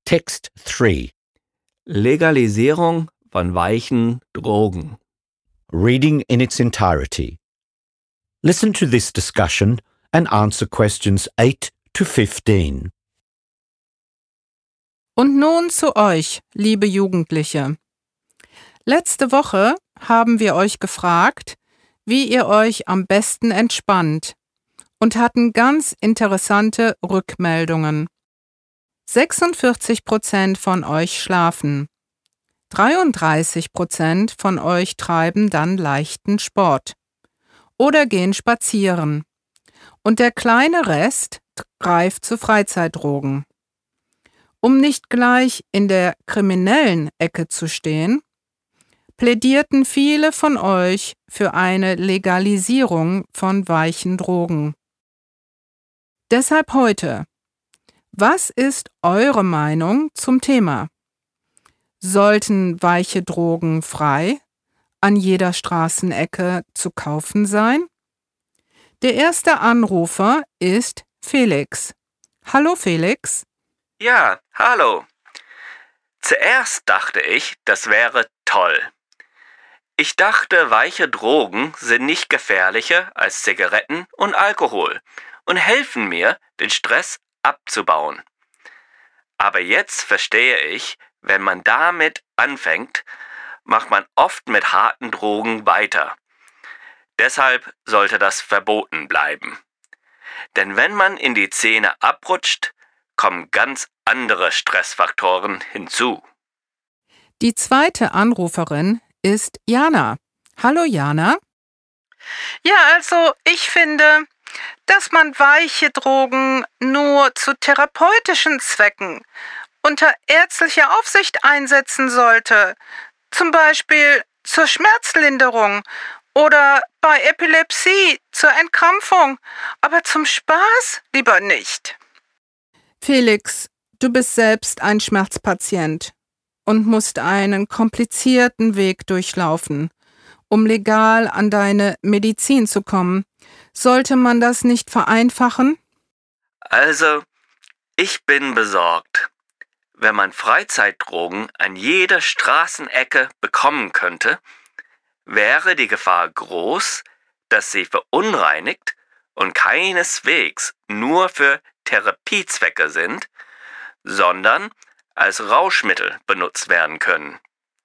Text 3. Legalisierung von weichen Drogen. Reading in its entirety. Listen to this discussion and answer questions 8 to 15. Und nun zu euch, liebe Jugendliche. Letzte Woche haben wir euch gefragt, wie ihr euch am besten entspannt und hatten ganz interessante Rückmeldungen. 46% von euch schlafen. 33% von euch treiben dann leichten Sport oder gehen spazieren. Und der kleine Rest greift zu Freizeitdrogen. Um nicht gleich in der kriminellen Ecke zu stehen, plädierten viele von euch für eine Legalisierung von weichen Drogen. Deshalb heute: Was ist eure Meinung zum Thema? Sollten weiche Drogen frei an jeder Straßenecke zu kaufen sein? Der erste Anrufer ist Felix. Hallo Felix. Ja, hallo. Zuerst dachte ich, das wäre toll. Ich dachte, weiche Drogen sind nicht gefährlicher als Zigaretten und Alkohol und helfen mir, den Stress abzubauen. Aber jetzt verstehe ich, wenn man damit anfängt, macht man oft mit harten Drogen weiter. Deshalb sollte das verboten bleiben. Denn wenn man in die Szene abrutscht, kommen ganz andere Stressfaktoren hinzu. Die zweite Anruferin ist Jana. Hallo Jana. Ja, also ich finde, dass man weiche Drogen nur zu therapeutischen Zwecken unter ärztlicher Aufsicht einsetzen sollte. Zum Beispiel zur Schmerzlinderung oder bei Epilepsie zur Entkrampfung. Aber zum Spaß lieber nicht. Felix, du bist selbst ein Schmerzpatient und musst einen komplizierten Weg durchlaufen, um legal an deine Medizin zu kommen. Sollte man das nicht vereinfachen? Also, ich bin besorgt. Wenn man Freizeitdrogen an jeder Straßenecke bekommen könnte, wäre die Gefahr groß, dass sie verunreinigt und keineswegs nur für Therapiezwecke sind, sondern als Rauschmittel benutzt werden können.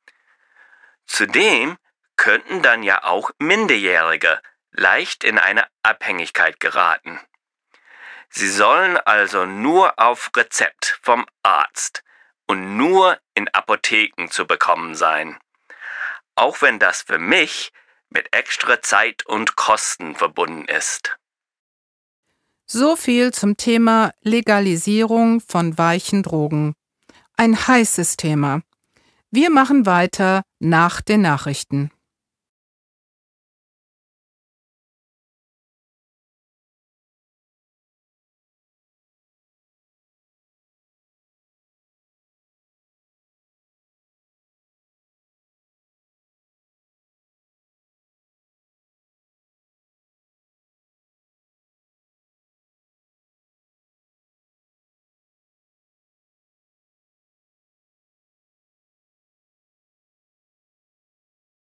Zudem könnten dann ja auch Minderjährige leicht in eine Abhängigkeit geraten. Sie sollen also nur auf Rezept vom Arzt und nur in Apotheken zu bekommen sein. Auch wenn das für mich mit extra Zeit und Kosten verbunden ist. So viel zum Thema Legalisierung von weichen Drogen. Ein heißes Thema. Wir machen weiter nach den Nachrichten.